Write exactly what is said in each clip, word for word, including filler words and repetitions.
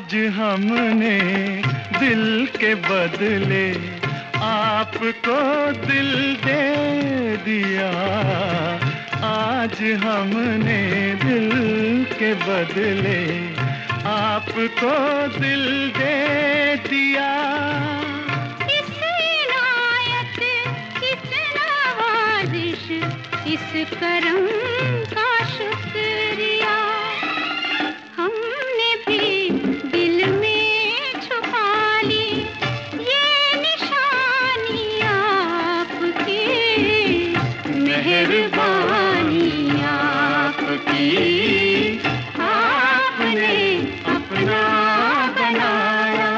आज हमने दिल के बदले आपको दिल दे दिया। आज हमने दिल के बदले आपको दिल दे दिया। इस इनायत, इस नवाजिश, इस करम का शुक्रिया हमने भी दिल में छुपा ली। ये निशानी आपकी, मेहरबानी आपकी, आपने अपना बनाया।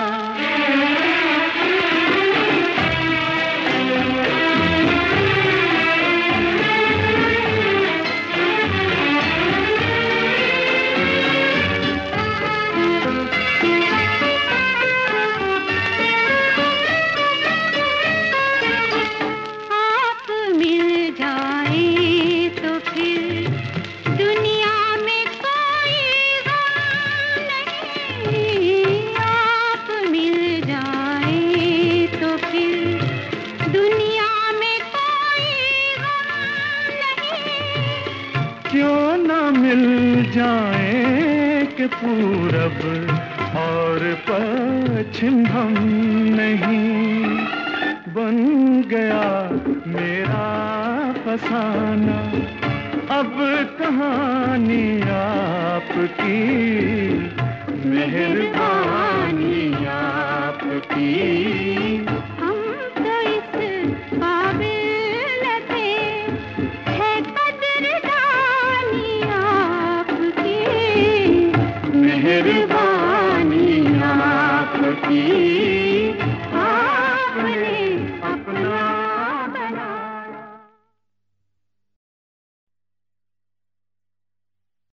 आप मिल जाए तो फिर दुनिया में कोई गम नहीं। आप मिल जाए तो फिर दुनिया में कोई गम नहीं। क्यों न मिल जाए कि पूरब और पश्चिम हम नहीं। बन गया मेरा फसाना अब कहानी आपकी, मेहरबानी आपकी। हम तो इस काबिल न थे, है कदरदानी आपकी, मेहरबानी आपकी।